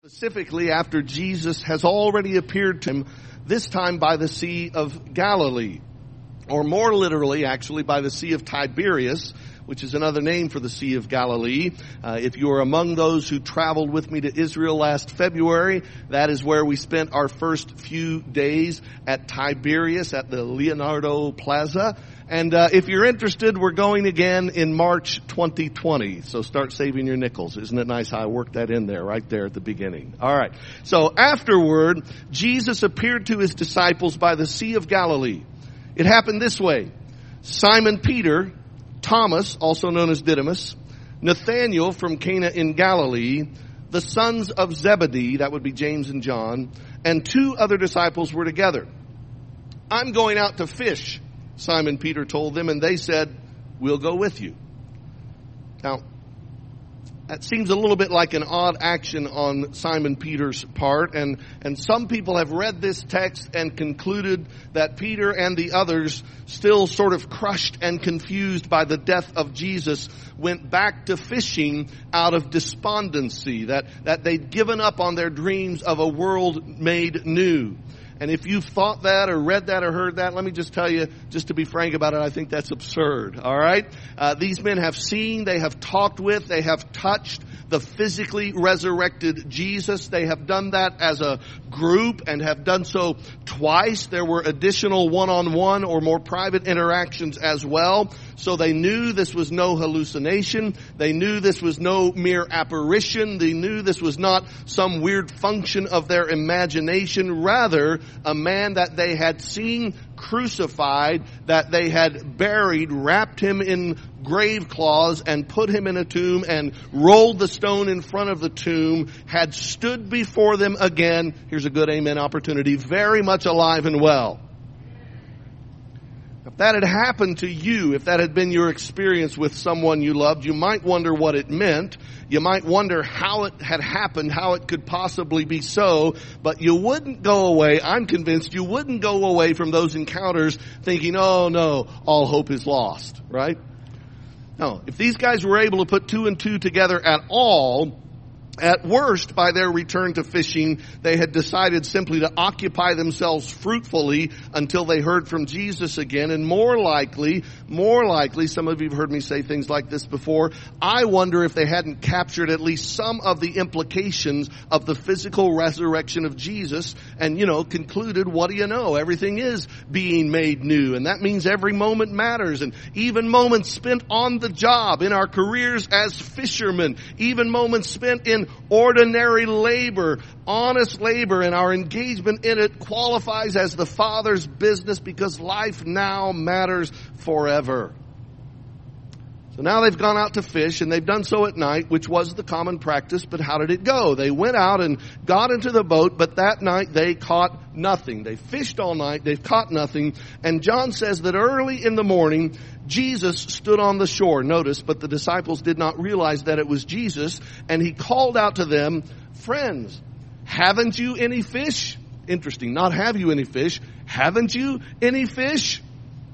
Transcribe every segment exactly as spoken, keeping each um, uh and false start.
Specifically after Jesus has already appeared to him, this time by the Sea of Galilee, or more literally, actually, by the Sea of Tiberias, which is another name for the Sea of Galilee. Uh, if you are among those who traveled with me to Israel last February, that is where we spent our first few days at Tiberias at the Leonardo Plaza. And uh, if you're interested, we're going again in March twenty twenty. So start saving your nickels. Isn't it nice how I worked that in there right there at the beginning? All right. So afterward, Jesus appeared to his disciples by the Sea of Galilee. It happened this way. Simon Peter, Thomas, also known as Didymus, Nathanael from Cana in Galilee, the sons of Zebedee, that would be James and John, and two other disciples were together. I'm going out to fish, Simon Peter told them, and they said, we'll go with you. Now, that seems a little bit like an odd action on Simon Peter's part, and, and some people have read this text and concluded that Peter and the others, still sort of crushed and confused by the death of Jesus, went back to fishing out of despondency, that, that they'd given up on their dreams of a world made new. And if you've thought that or read that or heard that, let me just tell you, just to be frank about it, I think that's absurd, all right? Uh, these men have seen, they have talked with, they have touched the physically resurrected Jesus. They have done that as a group and have done so twice. There were additional one-on-one or more private interactions as well. So they knew this was no hallucination. They knew this was no mere apparition. They knew this was not some weird function of their imagination. Rather, a man that they had seen crucified, that they had buried, wrapped him in grave cloths and put him in a tomb and rolled the stone in front of the tomb, had stood before them again. Here's a good amen opportunity. Very much alive and well. If that had happened to you, if that had been your experience with someone you loved, you might wonder what it meant. You might wonder how it had happened, how it could possibly be so, but you wouldn't go away, I'm convinced you wouldn't go away from those encounters thinking, oh no, all hope is lost, right? No, if these guys were able to put two and two together at all, at worst, by their return to fishing, they had decided simply to occupy themselves fruitfully until they heard from Jesus again. And more likely, more likely, some of you have heard me say things like this before, I wonder if they hadn't captured at least some of the implications of the physical resurrection of Jesus and, you know, concluded, what do you know? Everything is being made new. And that means every moment matters. And even moments spent on the job, in our careers as fishermen, even moments spent in ordinary labor, honest labor, and our engagement in it qualifies as the Father's business because life now matters forever. So now they've gone out to fish, and they've done so at night, which was the common practice, but how did it go? They went out and got into the boat, but that night they caught nothing. They fished all night, they've caught nothing, and John says that early in the morning, Jesus stood on the shore. Notice, but the disciples did not realize that it was Jesus, and he called out to them, friends, haven't you any fish? Interesting, not have you any fish. Haven't you any fish?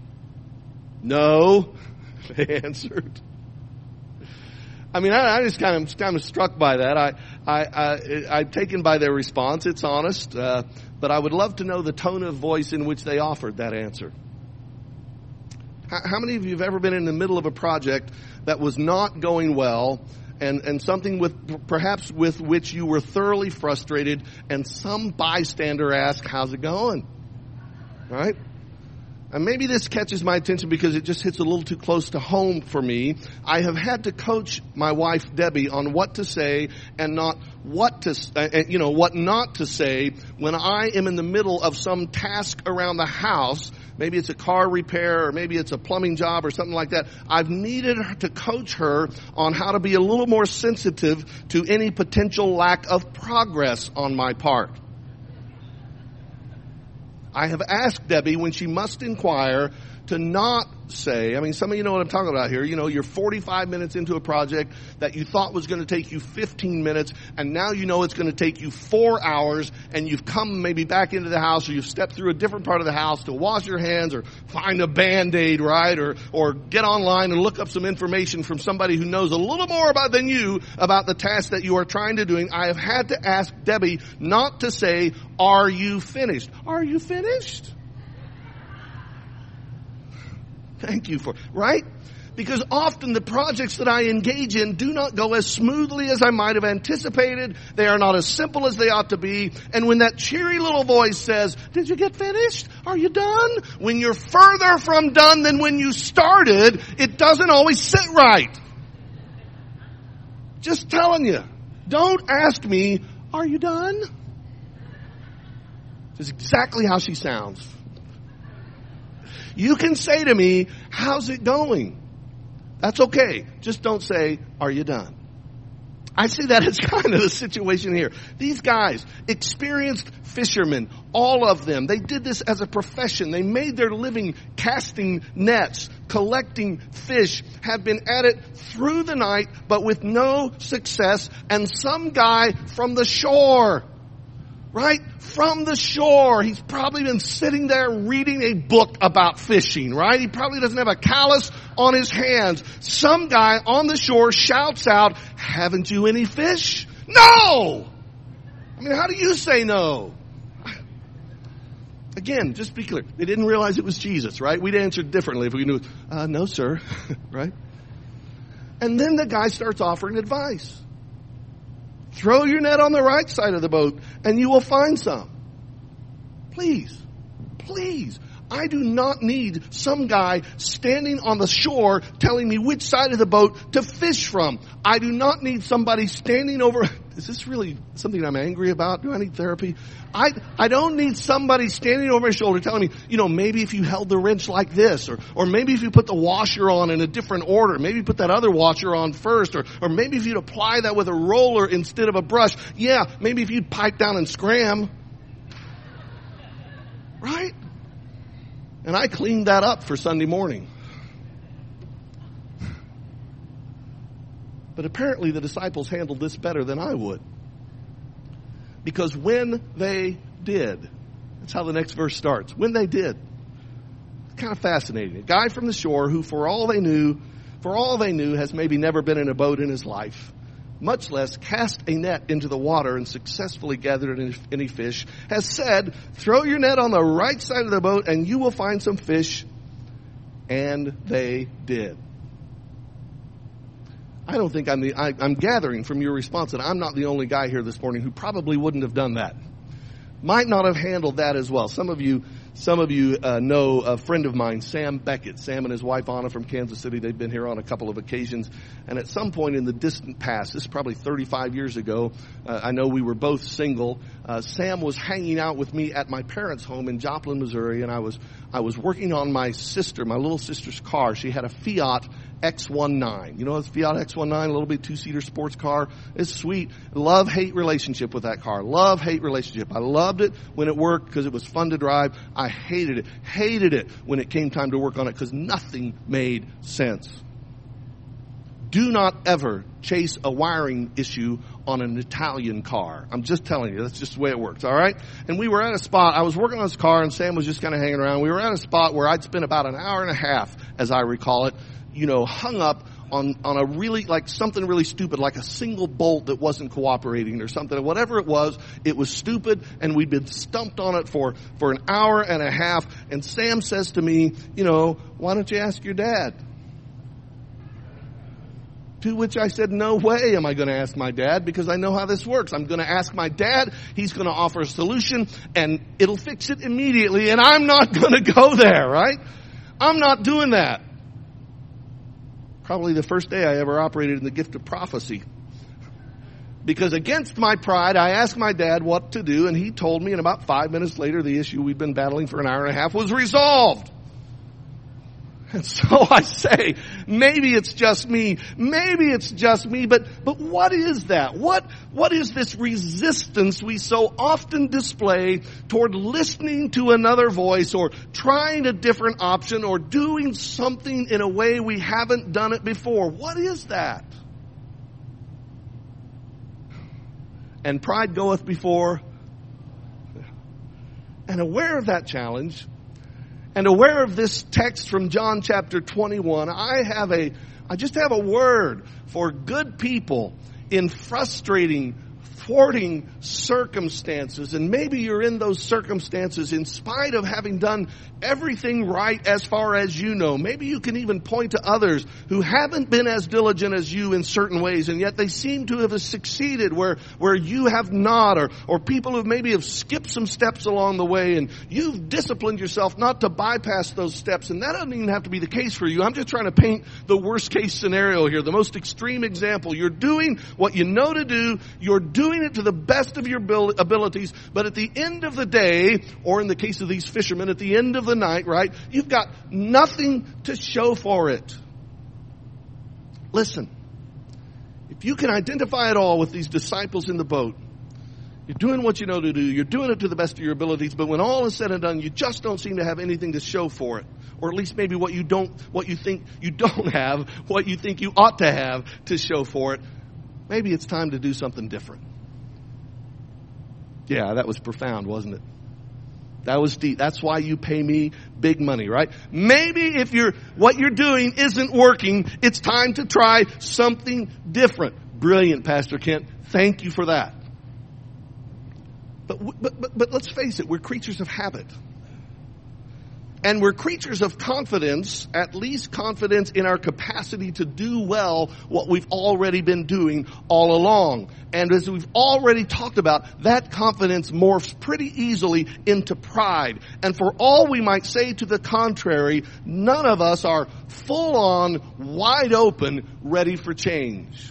No, they answered. I mean, I, I just kind of kind of struck by that. I, I, I, I'm taken by their response. It's honest, uh, but I would love to know the tone of voice in which they offered that answer. How, how many of you have ever been in the middle of a project that was not going well, and, and something with perhaps with which you were thoroughly frustrated, and some bystander asked, "How's it going?" Right? And maybe this catches my attention because it just hits a little too close to home for me. I have had to coach my wife, Debbie, on what to say and not what to, uh, you know, what not to say when I am in the middle of some task around the house. Maybe it's a car repair or maybe it's a plumbing job or something like that. I've needed to coach her on how to be a little more sensitive to any potential lack of progress on my part. I have asked Debbie, when she must inquire, to not say, I mean, some of you know what I'm talking about here. You know, you're forty-five minutes into a project that you thought was going to take you fifteen minutes, and now you know it's going to take you four hours, and you've come maybe back into the house, or you've stepped through a different part of the house to wash your hands, or find a Band-Aid, right? Or, or get online and look up some information from somebody who knows a little more about than you about the task that you are trying to do. I have had to ask Debbie not to say, are you finished? Are you finished? Thank you for, right? Because often the projects that I engage in do not go as smoothly as I might have anticipated. They are not as simple as they ought to be. And when that cheery little voice says, did you get finished? Are you done? When you're further from done than when you started, it doesn't always sit right. Just telling you. Don't ask me, are you done? That's exactly how she sounds. You can say to me, how's it going? That's okay. Just don't say, are you done? I see that as kind of the situation here. These guys, experienced fishermen, all of them, they did this as a profession. They made their living casting nets, collecting fish, have been at it through the night, but with no success. And some guy from the shore, right? From the shore. He's probably been sitting there reading a book about fishing, right? He probably doesn't have a callus on his hands. Some guy on the shore shouts out, haven't you any fish? No! I mean, how do you say no? Again, just be clear. They didn't realize it was Jesus, right? We'd answer differently if we knew, uh, no, sir, right? And then the guy starts offering advice. Throw your net on the right side of the boat and you will find some. Please, please. I do not need some guy standing on the shore telling me which side of the boat to fish from. I do not need somebody standing over. Is this really something I'm angry about? Do I need therapy? I, I don't need somebody standing over my shoulder telling me, you know, maybe if you held the wrench like this, or, or maybe if you put the washer on in a different order, maybe put that other washer on first, or, or maybe if you'd apply that with a roller instead of a brush. Yeah, maybe if you'd pipe down and scram. Right? And I cleaned that up for Sunday morning. But apparently the disciples handled this better than I would. Because when they did, that's how the next verse starts. When they did. It's kind of fascinating. A guy from the shore who for all they knew, for all they knew has maybe never been in a boat in his life, much less cast a net into the water and successfully gathered any, any fish, has said, throw your net on the right side of the boat and you will find some fish. And they did. I don't think I'm the, I, I'm gathering from your response that I'm not the only guy here this morning who probably wouldn't have done that. Might not have handled that as well. Some of you, some of you uh, know a friend of mine, Sam Beckett. Sam and his wife Anna from Kansas City. They've been here on a couple of occasions. And at some point in the distant past, this is probably thirty-five years ago, uh, I know we were both single. Uh, Sam was hanging out with me at my parents' home in Joplin, Missouri, and I was I was working on my sister, my little sister's car. She had a Fiat X nineteen. You know, it's Fiat X nineteen, a little bit two-seater sports car. It's sweet. Love-hate relationship with that car. Love-hate relationship. I loved it when it worked because it was fun to drive. I hated it. Hated it when it came time to work on it because nothing made sense. Do not ever chase a wiring issue on an Italian car. I'm just telling you, that's just the way it works, all right? And we were at a spot, I was working on this car and Sam was just kind of hanging around. We were at a spot where I'd spent about an hour and a half, as I recall it, you know, hung up on, on a really, like something really stupid, like a single bolt that wasn't cooperating or something. Whatever it was, it was stupid and we'd been stumped on it for, for an hour and a half. And Sam says to me, you know, why don't you ask your dad? To which I said, no way am I going to ask my dad because I know how this works. I'm going to ask my dad. He's going to offer a solution and it'll fix it immediately. And I'm not going to go there, right? I'm not doing that. Probably the first day I ever operated in the gift of prophecy. Because against my pride, I asked my dad what to do and he told me, and about five minutes later, the issue we'd been battling for an hour and a half was resolved. And so I say, maybe it's just me, maybe it's just me, but, but what is that? What, what is this resistance we so often display toward listening to another voice or trying a different option or doing something in a way we haven't done it before? What is that? And pride goeth before. And aware of that challenge, and aware of this text from John chapter twenty-one, I have a, I just have a word for good people in frustrating, thwarting circumstances. And maybe you're in those circumstances in spite of having done everything right as far as you know. Maybe you can even point to others who haven't been as diligent as you in certain ways, and yet they seem to have succeeded where, where you have not, or, or people who maybe have skipped some steps along the way, and you've disciplined yourself not to bypass those steps. And that doesn't even have to be the case for you. I'm just trying to paint the worst case scenario here, the most extreme example. You're doing what you know to do. You're doing it to the best of your abilities, but at the end of the day, or in the case of these fishermen, at the end of the night, right, you've got nothing to show for it. Listen, if you can identify at all with these disciples in the boat, you're doing what you know to do, you're doing it to the best of your abilities, but when all is said and done, you just don't seem to have anything to show for it. Or at least maybe what you don't, what you think you don't have, what you think you ought to have to show for it. Maybe it's time to do something different. Yeah, that was profound, wasn't it? That was deep. That's why you pay me big money, right? Maybe if you're, what you're doing isn't working, it's time to try something different. Brilliant, Pastor Kent. Thank you for that. But, but, but, but let's face it, we're creatures of habit. And we're creatures of confidence, at least confidence in our capacity to do well what we've already been doing all along. And as we've already talked about, that confidence morphs pretty easily into pride. And for all we might say to the contrary, none of us are full on, wide open, ready for change.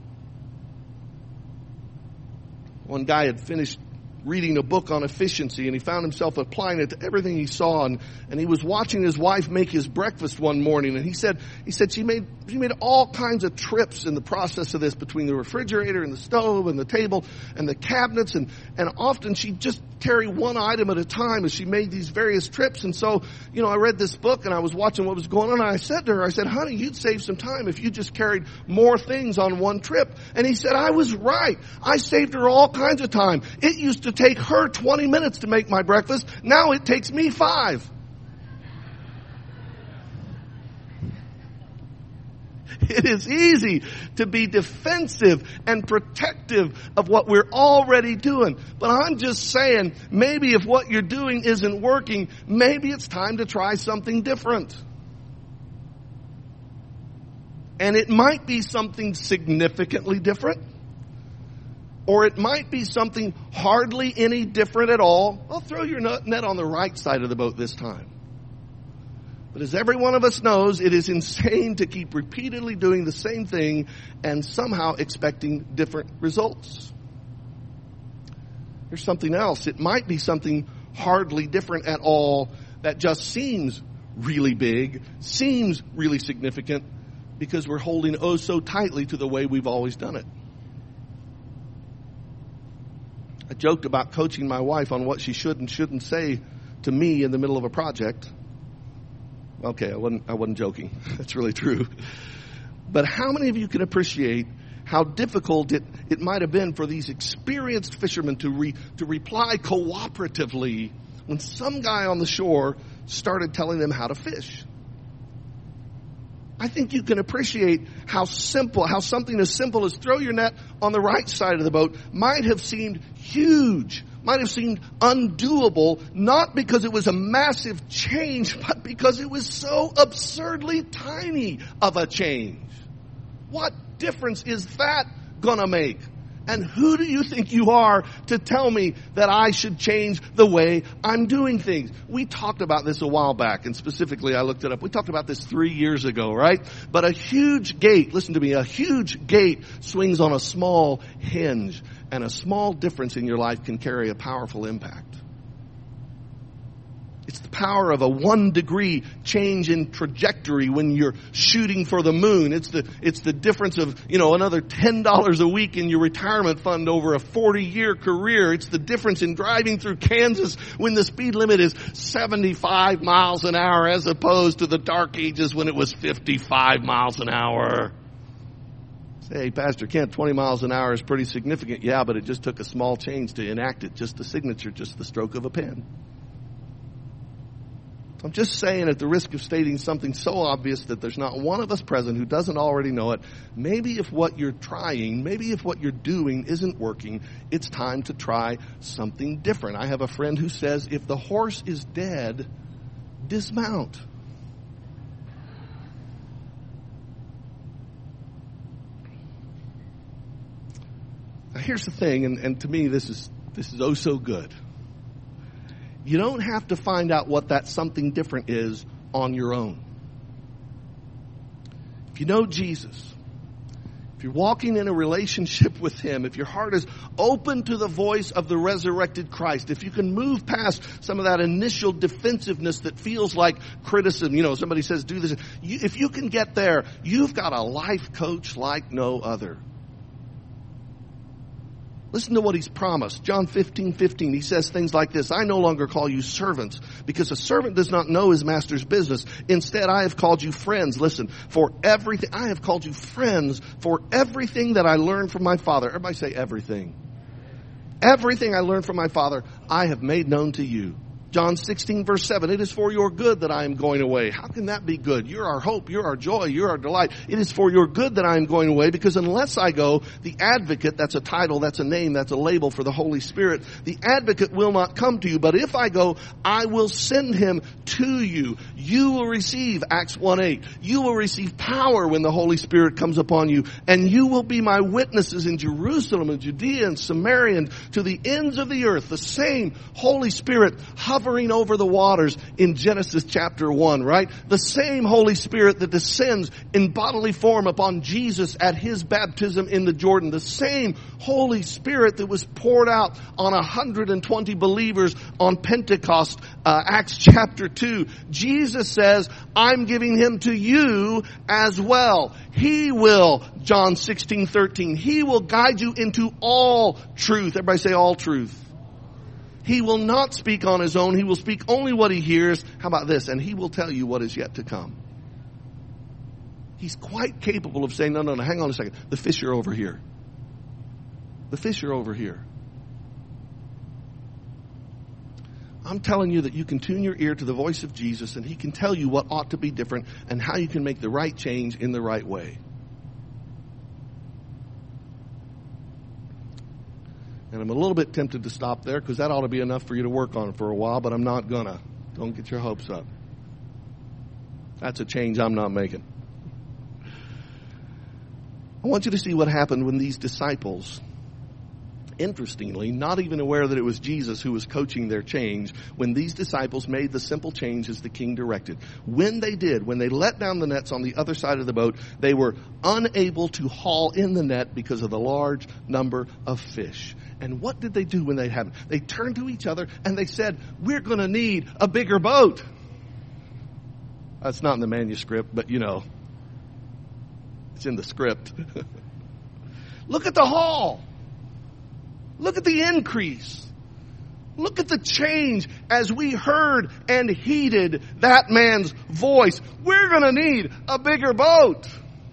One guy had finished reading a book on efficiency, and he found himself applying it to everything he saw, and, and he was watching his wife make his breakfast one morning, and he said he said she made she made all kinds of trips in the process of this, between the refrigerator and the stove and the table and the cabinets, and and often she'd just carry one item at a time as she made these various trips. And so, you know, I read this book and I was watching what was going on, and I said to her, I said, honey, you'd save some time if you just carried more things on one trip. And he said, I was right. I saved her all kinds of time. It used to take her twenty minutes to make my breakfast. Now it takes me five. It is easy to be defensive and protective of what we're already doing. But I'm just saying, maybe if what you're doing isn't working, maybe it's time to try something different. And it might be something significantly different. Or it might be something hardly any different at all. Well, throw your net on the right side of the boat this time. But as every one of us knows, it is insane to keep repeatedly doing the same thing and somehow expecting different results. There's something else. It might be something hardly different at all that just seems really big, seems really significant, because we're holding oh so tightly to the way we've always done it. I joked about coaching my wife on what she should and shouldn't say to me in the middle of a project. Okay, I wasn't, I wasn't joking. That's really true. But how many of you can appreciate how difficult it, it might have been for these experienced fishermen to re, to reply cooperatively when some guy on the shore started telling them how to fish? I think you can appreciate how simple, how something as simple as throw your net on the right side of the boat might have seemed huge, might have seemed undoable, not because it was a massive change, but because it was so absurdly tiny of a change. What difference is that gonna make? And who do you think you are to tell me that I should change the way I'm doing things? We talked about this a while back, and specifically I looked it up. We talked about this three years ago, right? But a huge gate, listen to me, a huge gate swings on a small hinge, and a small difference in your life can carry a powerful impact. It's the power of a one degree change in trajectory when you're shooting for the moon. It's the, it's the difference of, you know, another ten dollars a week in your retirement fund over a forty year career. It's the difference in driving through Kansas when the speed limit is seventy-five miles an hour as opposed to the dark ages when it was fifty-five miles an hour. Hey, Pastor Kent, twenty miles an hour is pretty significant. Yeah, but it just took a small change to enact it. Just the signature, just the stroke of a pen. I'm just saying, at the risk of stating something so obvious that there's not one of us present who doesn't already know it, maybe if what you're trying, maybe if what you're doing isn't working, it's time to try something different. I have a friend who says, if the horse is dead, dismount. Now, here's the thing, and, and to me this is this is oh so good. You don't have to find out what that something different is on your own. If you know Jesus, if you're walking in a relationship with Him, if your heart is open to the voice of the resurrected Christ, if you can move past some of that initial defensiveness that feels like criticism, you know, somebody says, do this. You, if you can get there, you've got a life coach like no other. Listen to what He's promised. John fifteen fifteen, He says things like this: I no longer call you servants, because a servant does not know his master's business. Instead, I have called you friends. Listen, for everything, I have called you friends for everything that I learned from my Father. Everybody say everything. Everything I learned from my Father, I have made known to you. John sixteen verse seven, it is for your good that I am going away. How can that be good? You're our hope, you're our joy, you're our delight. It is for your good that I am going away, because unless I go, the advocate, that's a title, that's a name, that's a label for the Holy Spirit, the advocate will not come to you. But if I go, I will send him to you. You will receive, Acts one eight, you will receive power when the Holy Spirit comes upon you, and you will be my witnesses in Jerusalem and Judea and Samaria and to the ends of the earth. The same Holy Spirit hovering over the waters in Genesis chapter one, right? The same Holy Spirit that descends in bodily form upon Jesus at His baptism in the Jordan. The same Holy Spirit that was poured out on one hundred twenty believers on Pentecost, uh, Acts chapter two. Jesus says, I'm giving Him to you as well. He will, John sixteen thirteen, He will guide you into all truth. Everybody say all truth. He will not speak on His own. He will speak only what He hears. How about this? And He will tell you what is yet to come. He's quite capable of saying, no, no, no, hang on a second. The fish are over here. The fish are over here. I'm telling you that you can tune your ear to the voice of Jesus, and He can tell you what ought to be different and how you can make the right change in the right way. And I'm a little bit tempted to stop there, because that ought to be enough for you to work on for a while, but I'm not gonna. Don't get your hopes up. That's a change I'm not making. I want you to see what happened when these disciples, interestingly, not even aware that it was Jesus who was coaching their change, when these disciples made the simple change as the King directed. When they did, when they let down the nets on the other side of the boat, they were unable to haul in the net because of the large number of fish. And what did they do when they had it? They turned to each other and they said, we're going to need a bigger boat. That's not in the manuscript, but you know, it's in the script. Look at the haul. Look at the increase. Look at the change as we heard and heeded that man's voice. We're going to need a bigger boat.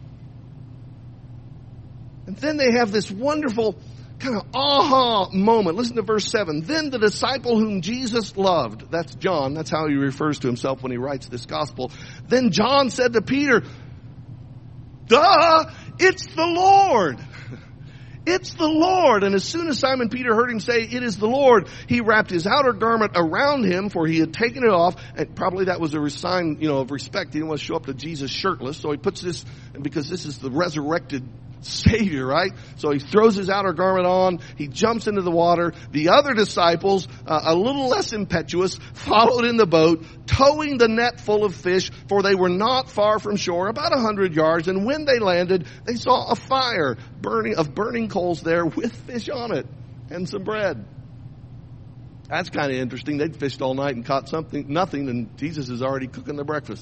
And then they have this wonderful kind of aha moment. Listen to verse seven. Then the disciple whom Jesus loved, that's John, that's how he refers to himself when he writes this gospel. Then John said to Peter, duh, it's the Lord. It's the Lord. And as soon as Simon Peter heard him say, it is the Lord, he wrapped his outer garment around him, for he had taken it off. And probably that was a sign, you know, of respect. He didn't want to show up to Jesus shirtless. So he puts this, because this is the resurrected Savior, right? So he throws his outer garment on. He jumps into the water. The other disciples, uh, a little less impetuous, followed in the boat, towing the net full of fish, for they were not far from shore, about a hundred yards. And when they landed, they saw a fire burning of burning coals there with fish on it and some bread. That's kind of interesting. They'd fished all night and caught something, nothing, and Jesus is already cooking their breakfast.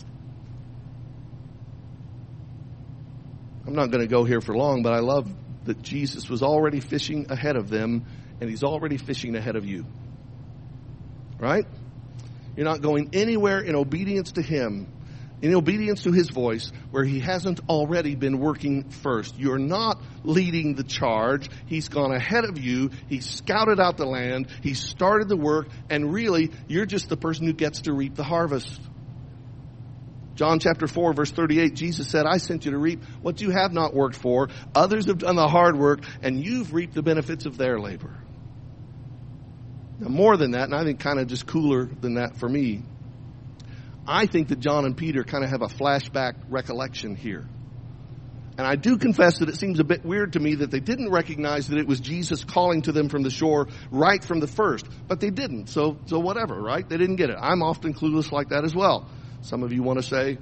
I'm not going to go here for long, but I love that Jesus was already fishing ahead of them, and he's already fishing ahead of you. Right? You're not going anywhere in obedience to him, in obedience to his voice, where he hasn't already been working first. You're not leading the charge. He's gone ahead of you. He's scouted out the land. He's started the work. And really, you're just the person who gets to reap the harvest. John chapter four, verse thirty-eight, Jesus said, I sent you to reap what you have not worked for. Others have done the hard work, and you've reaped the benefits of their labor. Now, more than that, and I think kind of just cooler than that for me, I think that John and Peter kind of have a flashback recollection here. And I do confess that it seems a bit weird to me that they didn't recognize that it was Jesus calling to them from the shore right from the first. But they didn't, so so whatever, right? They didn't get it. I'm often clueless like that as well. Some of you want to say,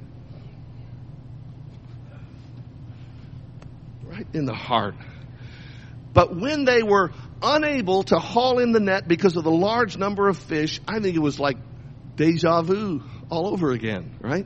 right in the heart. But when they were unable to haul in the net because of the large number of fish, I think it was like deja vu all over again, right?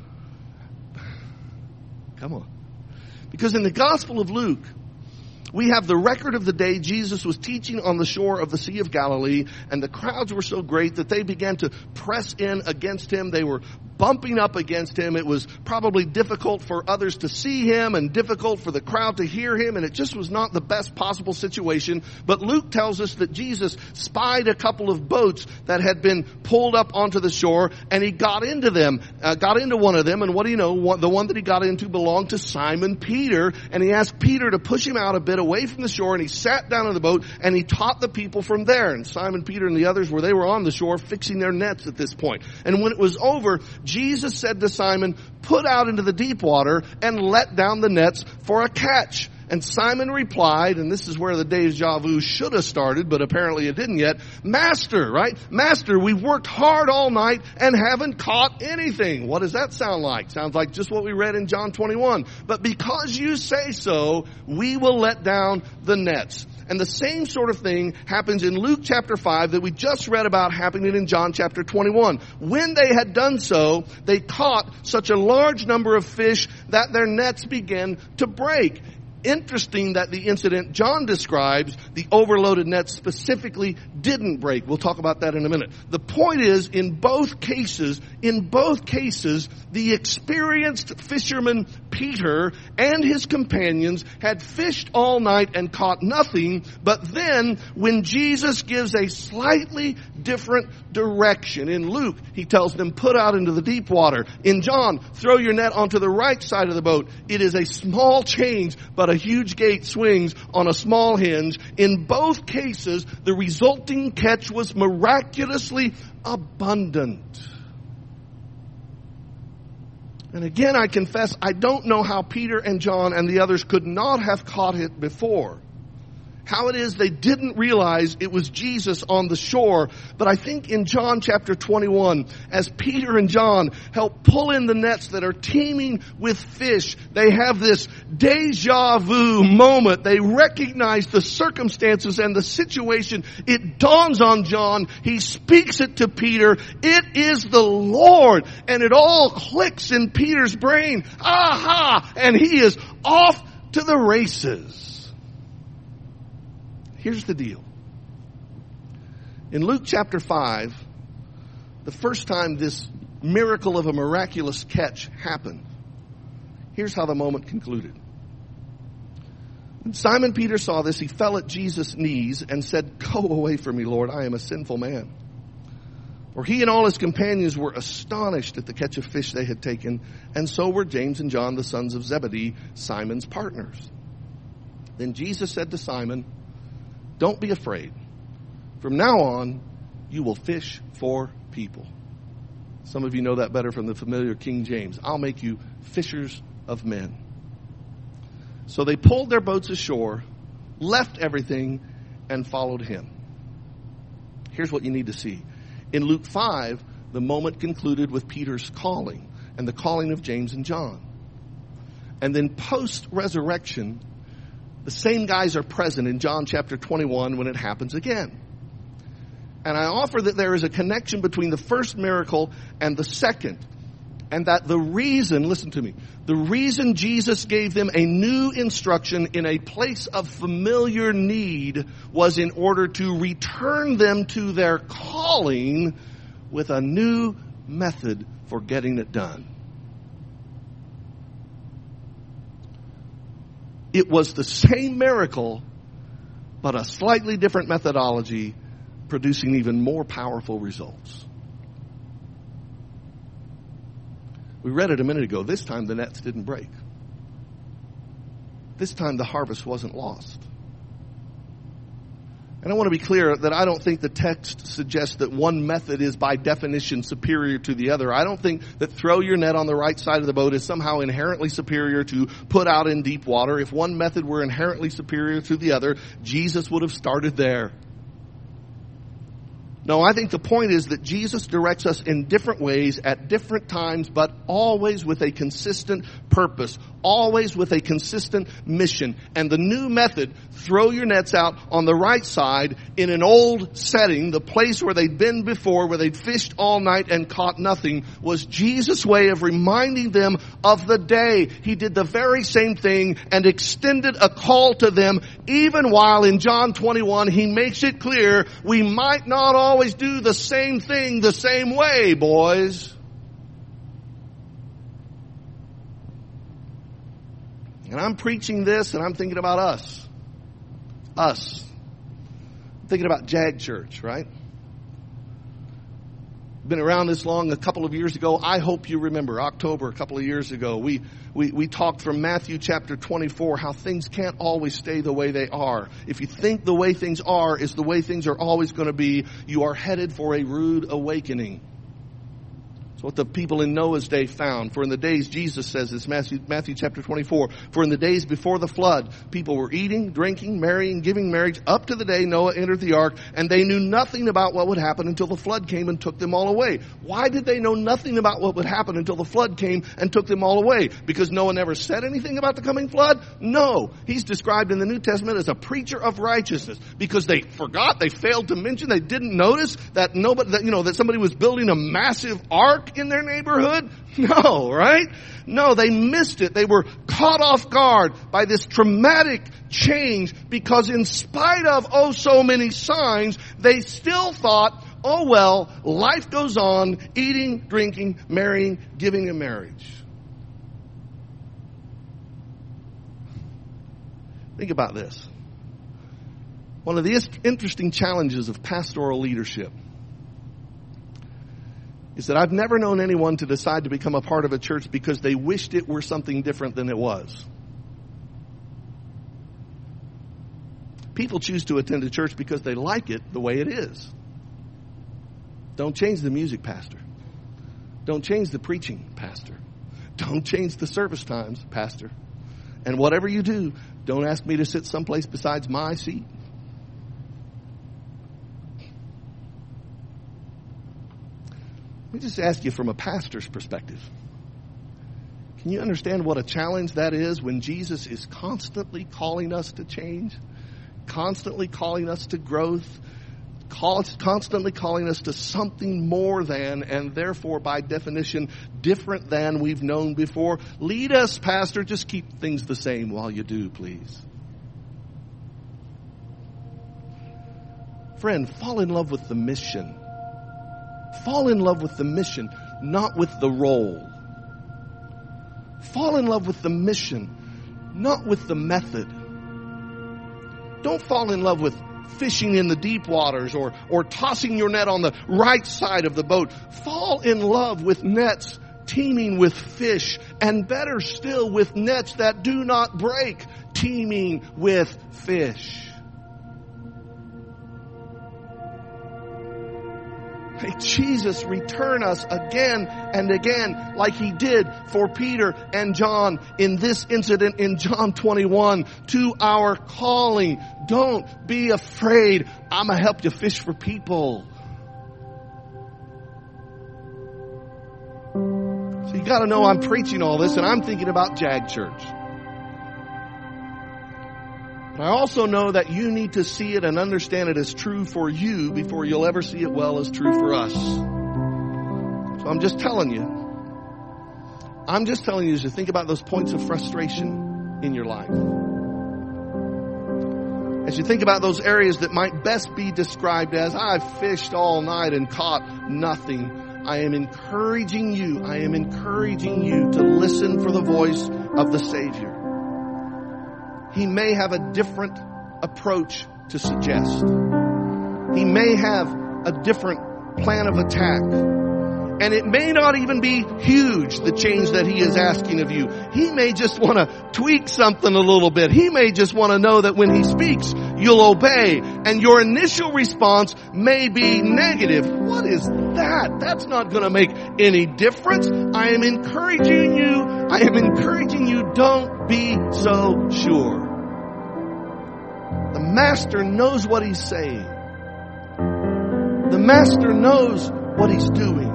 Come on. Because in the Gospel of Luke, we have the record of the day Jesus was teaching on the shore of the Sea of Galilee, and the crowds were so great that they began to press in against him. They were bumping up against him. It was probably difficult for others to see him and difficult for the crowd to hear him, and it just was not the best possible situation. But Luke tells us that Jesus spied a couple of boats that had been pulled up onto the shore, and he got into them, uh, got into one of them, and what do you know? One, the one that he got into belonged to Simon Peter, and he asked Peter to push him out a bit away from the shore, and he sat down in the boat and he taught the people from there. And Simon Peter and the others were, they were on the shore fixing their nets at this point. And when it was over, Jesus said to Simon, put out into the deep water and let down the nets for a catch. And Simon replied, and this is where the deja vu should have started, but apparently it didn't yet. Master, right? Master, we've worked hard all night and haven't caught anything. What does that sound like? Sounds like just what we read in John twenty-one. But because you say so, we will let down the nets. And the same sort of thing happens in Luke chapter five that we just read about happening in John chapter twenty-one. When they had done so, they caught such a large number of fish that their nets began to break. Interesting that the incident John describes, the overloaded nets specifically didn't break. We'll talk about that in a minute. The point is, in both cases, in both cases, the experienced fisherman Peter and his companions had fished all night and caught nothing. But then, when Jesus gives a slightly different direction, in Luke, he tells them, put out into the deep water. In John, throw your net onto the right side of the boat. It is a small change, but a huge gate swings on a small hinge. In both cases, the resulting catch was miraculously abundant. And again, I confess, I don't know how Peter and John and the others could not have caught it before. How it is they didn't realize it was Jesus on the shore. But I think in John chapter twenty-one, as Peter and John help pull in the nets that are teeming with fish, they have this deja vu moment. They recognize the circumstances and the situation. It dawns on John. He speaks it to Peter. It is the Lord. And it all clicks in Peter's brain. Aha! And he is off to the races. Here's the deal. In Luke chapter five, the first time this miracle of a miraculous catch happened, here's how the moment concluded. When Simon Peter saw this, he fell at Jesus' knees and said, go away from me, Lord, I am a sinful man. For he and all his companions were astonished at the catch of fish they had taken, and so were James and John, the sons of Zebedee, Simon's partners. Then Jesus said to Simon, don't be afraid. From now on, you will fish for people. Some of you know that better from the familiar King James. I'll make you fishers of men. So they pulled their boats ashore, left everything, and followed him. Here's what you need to see. In Luke five, the moment concluded with Peter's calling and the calling of James and John. And then post-resurrection, the same guys are present in John chapter twenty-one when it happens again. And I offer that there is a connection between the first miracle and the second. And that the reason, listen to me, the reason Jesus gave them a new instruction in a place of familiar need was in order to return them to their calling with a new method for getting it done. It was the same miracle, but a slightly different methodology, producing even more powerful results. We read it a minute ago. This time the nets didn't break. This time the harvest wasn't lost. And I want to be clear that I don't think the text suggests that one method is by definition superior to the other. I don't think that throw your net on the right side of the boat is somehow inherently superior to put out in deep water. If one method were inherently superior to the other, Jesus would have started there. No, I think the point is that Jesus directs us in different ways at different times, but always with a consistent purpose, always with a consistent mission. And the new method, throw your nets out on the right side in an old setting, the place where they'd been before, where they'd fished all night and caught nothing, was Jesus' way of reminding them of the day he did the very same thing and extended a call to them, even while in John twenty-one he makes it clear we might not always do the same thing the same way, boys. And I'm preaching this and I'm thinking about us. Us. I'm thinking about Jag Church, right? Been around this long. A couple of years ago, I hope you remember, October, a couple of years ago, we, we, we talked from Matthew chapter twenty-four, how things can't always stay the way they are. If you think the way things are is the way things are always going to be, you are headed for a rude awakening. It's what the people in Noah's day found. For in the days, Jesus says this, Matthew, Matthew chapter twenty-four, for in the days before the flood, people were eating, drinking, marrying, giving marriage up to the day Noah entered the ark, and they knew nothing about what would happen until the flood came and took them all away. Why did they know nothing about what would happen until the flood came and took them all away? Because Noah never said anything about the coming flood? No. He's described in the New Testament as a preacher of righteousness because they forgot, they failed to mention, they didn't notice that nobody, that, you know, that somebody was building a massive ark in their neighborhood? No, right? No, they missed it. They were caught off guard by this traumatic change because in spite of oh so many signs, they still thought, oh well, life goes on, eating, drinking, marrying, giving in marriage. Think about this. One of the interesting challenges of pastoral leadership is that I've never known anyone to decide to become a part of a church because they wished it were something different than it was. People choose to attend a church because they like it the way it is. Don't change the music, pastor. Don't change the preaching, pastor. Don't change the service times, pastor. And whatever you do, don't ask me to sit someplace besides my seat. Let me just ask you from a pastor's perspective. Can you understand what a challenge that is when Jesus is constantly calling us to change, constantly calling us to growth, constantly calling us to something more than, and therefore by definition, different than we've known before? Lead us, pastor. Just keep things the same while you do, please. Friend, fall in love with the mission. Fall in love with the mission, not with the role. Fall in love with the mission, not with the method. Don't fall in love with fishing in the deep waters or, or tossing your net on the right side of the boat. Fall in love with nets teeming with fish, and better still with nets that do not break, teeming with fish. May Jesus return us again and again like he did for Peter and John in this incident in John twenty-one to our calling. Don't be afraid. I'm going to help you fish for people. So you got to know I'm preaching all this and I'm thinking about Jag Church. But I also know that you need to see it and understand it as true for you before you'll ever see it well as true for us. So I'm just telling you. I'm just telling you as you think about those points of frustration in your life. As you think about those areas that might best be described as, I've fished all night and caught nothing. I am encouraging you, I am encouraging you to listen for the voice of the Savior. He may have a different approach to suggest. He may have a different plan of attack. And it may not even be huge, the change that he is asking of you. He may just want to tweak something a little bit. He may just want to know that when he speaks, you'll obey. And your initial response may be negative. What is that? That's not going to make any difference. I am encouraging you. I am encouraging you. Don't be so sure. The Master knows what he's saying. The Master knows what he's doing.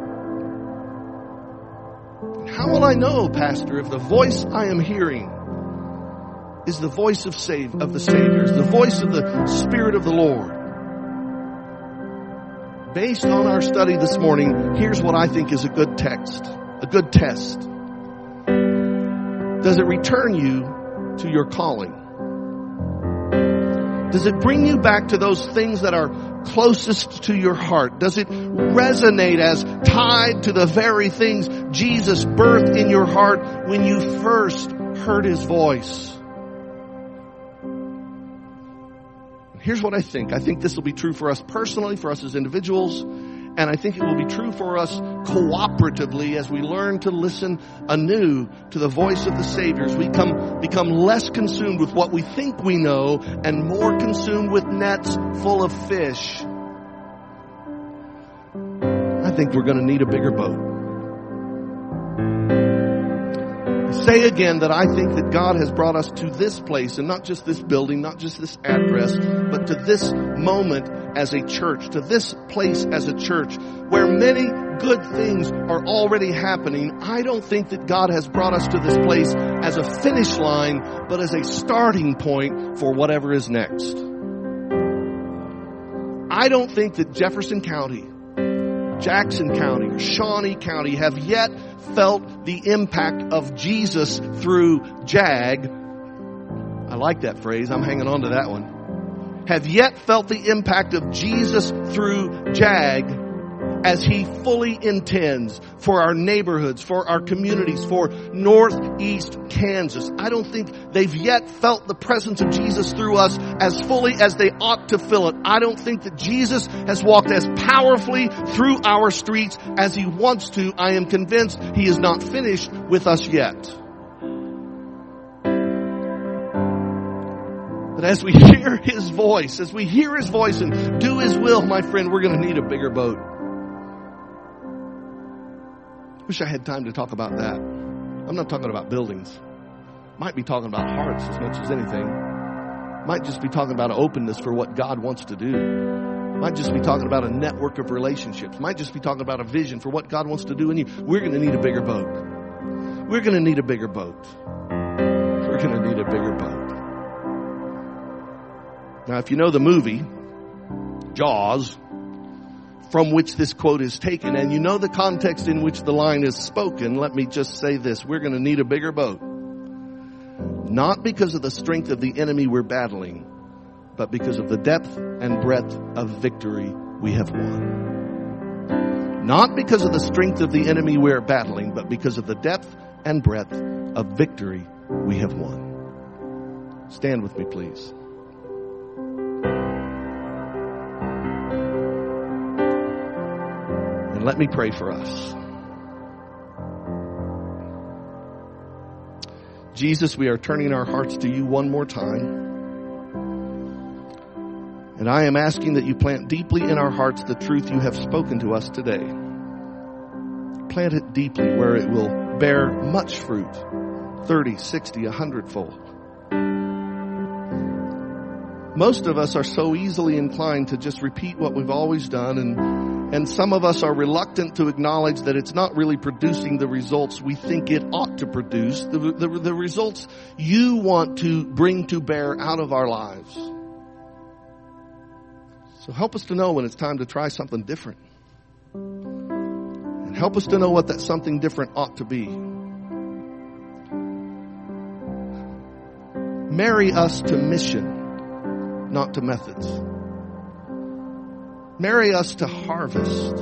How will I know, Pastor, if the voice I am hearing is the voice of save of the Savior, is the voice of the Spirit of the Lord? Based on our study this morning, here's what I think is a good text, a good test. Does it return you to your calling? Does it bring you back to those things that are closest to your heart? Does it resonate as tied to the very things Jesus birthed in your heart when you first heard his voice? Here's what I think. I think this will be true for us personally, for us as individuals, and I think it will be true for us cooperatively as we learn to listen anew to the voice of the Savior. As we come, become less consumed with what we think we know and more consumed with nets full of fish. I think we're going to need a bigger boat. Say again that I think that God has brought us to this place, and not just this building, not just this address, but to this moment as a church, to this place as a church where many good things are already happening. I don't think that God has brought us to this place as a finish line, but as a starting point for whatever is next. I don't think that Jefferson County, Jackson County, or Shawnee County have yet felt the impact of Jesus through JAG. I like that phrase. I'm hanging on to that one. Have yet felt the impact of Jesus through JAG as he fully intends for our neighborhoods, for our communities, for Northeast Kansas. I don't think they've yet felt the presence of Jesus through us as fully as they ought to feel it. I don't think that Jesus has walked as powerfully through our streets as he wants to. I am convinced he is not finished with us yet. But as we hear his voice, as we hear his voice and do his will, my friend, we're going to need a bigger boat. Wish I had time to talk about that. I'm not talking about buildings. Might be talking about hearts as much as anything. Might just be talking about an openness for what God wants to do. Might just be talking about a network of relationships. Might just be talking about a vision for what God wants to do in you. We're going to need a bigger boat. We're going to need a bigger boat. We're going to need a bigger boat. Now, if you know the movie, Jaws, from which this quote is taken, and you know the context in which the line is spoken, let me just say this. We're going to need a bigger boat. Not because of the strength of the enemy we're battling, but because of the depth and breadth of victory we have won. Not because of the strength of the enemy we're battling, but because of the depth and breadth of victory we have won. Stand with me, please. Let me pray for us. Jesus, we are turning our hearts to you one more time. And I am asking that you plant deeply in our hearts the truth you have spoken to us today. Plant it deeply where it will bear much fruit, thirty, sixty, a hundredfold. Most of us are so easily inclined to just repeat what we've always done and And some of us are reluctant to acknowledge that it's not really producing the results we think it ought to produce, the, the, the results you want to bring to bear out of our lives. So help us to know when it's time to try something different. And help us to know what that something different ought to be. Marry us to mission, not to methods. Marry us to harvest.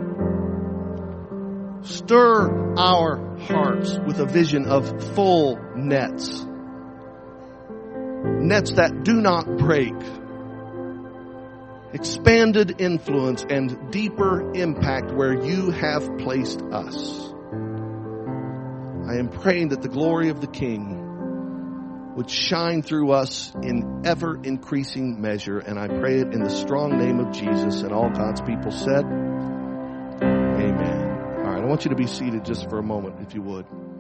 Stir our hearts with a vision of full nets. Nets that do not break. Expanded influence and deeper impact where you have placed us. I am praying that the glory of the King would shine through us in ever increasing measure. And I pray it in the strong name of Jesus. And all God's people said, amen. All right, I want you to be seated just for a moment, if you would.